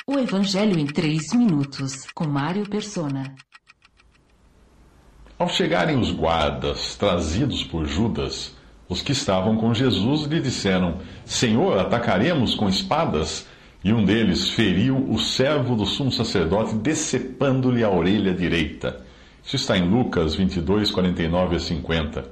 O Evangelho em 3 minutos, com Mário Persona. Ao chegarem os guardas, trazidos por Judas, os que estavam com Jesus lhe disseram: Senhor, atacaremos com espadas? E um deles feriu o servo do sumo sacerdote, decepando-lhe a orelha direita. Isso está em Lucas 22, 49 a 50.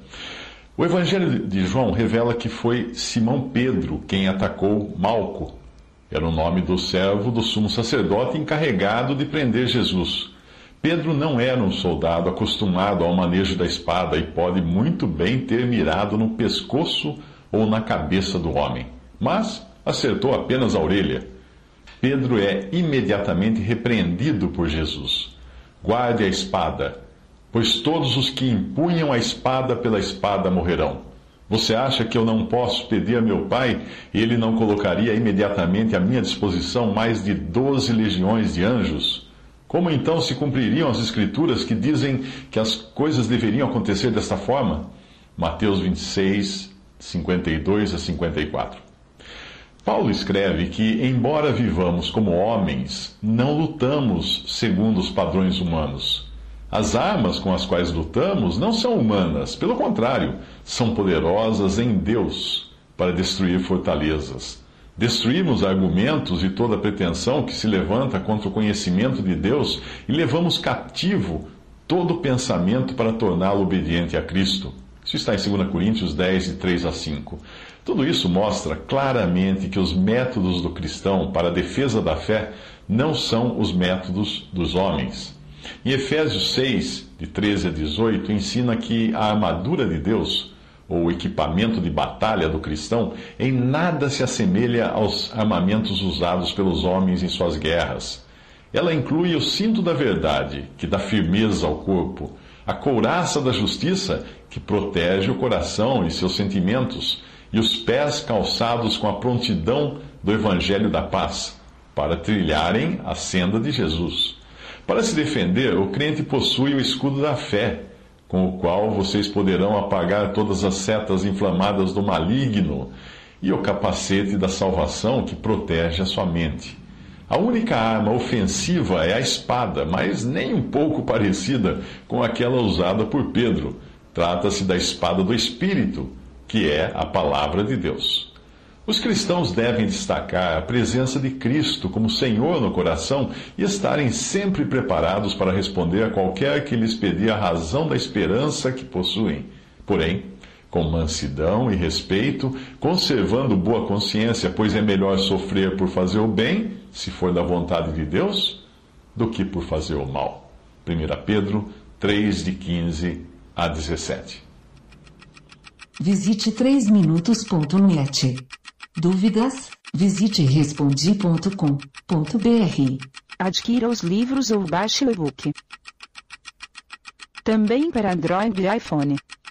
O Evangelho de João revela que foi Simão Pedro quem atacou Malco. Era o nome do servo do sumo sacerdote encarregado de prender Jesus. Pedro não era um soldado acostumado ao manejo da espada e pode muito bem ter mirado no pescoço ou na cabeça do homem, mas acertou apenas a orelha. Pedro é imediatamente repreendido por Jesus. Guarde a espada, pois todos os que empunham a espada pela espada morrerão. Você acha que eu não posso pedir a meu Pai e ele não colocaria imediatamente à minha disposição mais de 12 legiões de anjos? Como então se cumpririam as Escrituras que dizem que as coisas deveriam acontecer desta forma? Mateus 26, 52 a 54. Paulo escreve que, embora vivamos como homens, não lutamos segundo os padrões humanos. As armas com as quais lutamos não são humanas, pelo contrário, são poderosas em Deus para destruir fortalezas. Destruímos argumentos e toda pretensão que se levanta contra o conhecimento de Deus e levamos cativo todo pensamento para torná-lo obediente a Cristo. Isso está em 2 Coríntios 10, de 3 a 5. Tudo isso mostra claramente que os métodos do cristão para a defesa da fé não são os métodos dos homens. Em Efésios 6, de 13 a 18, ensina que a armadura de Deus, ou equipamento de batalha do cristão, em nada se assemelha aos armamentos usados pelos homens em suas guerras. Ela inclui o cinto da verdade, que dá firmeza ao corpo, a couraça da justiça, que protege o coração e seus sentimentos, e os pés calçados com a prontidão do Evangelho da paz, para trilharem a senda de Jesus. Para se defender, o crente possui o escudo da fé, com o qual vocês poderão apagar todas as setas inflamadas do maligno, e o capacete da salvação que protege a sua mente. A única arma ofensiva é a espada, mas nem um pouco parecida com aquela usada por Pedro. Trata-se da espada do Espírito, que é a palavra de Deus. Os cristãos devem destacar a presença de Cristo como Senhor no coração e estarem sempre preparados para responder a qualquer que lhes pedir a razão da esperança que possuem. Porém, com mansidão e respeito, conservando boa consciência, pois é melhor sofrer por fazer o bem, se for da vontade de Deus, do que por fazer o mal. 1 Pedro 3, de 15 a 17. Visite 3minutos.net. Dúvidas? Visite respondi.com.br. Adquira os livros ou baixe o e-book. Também para Android e iPhone.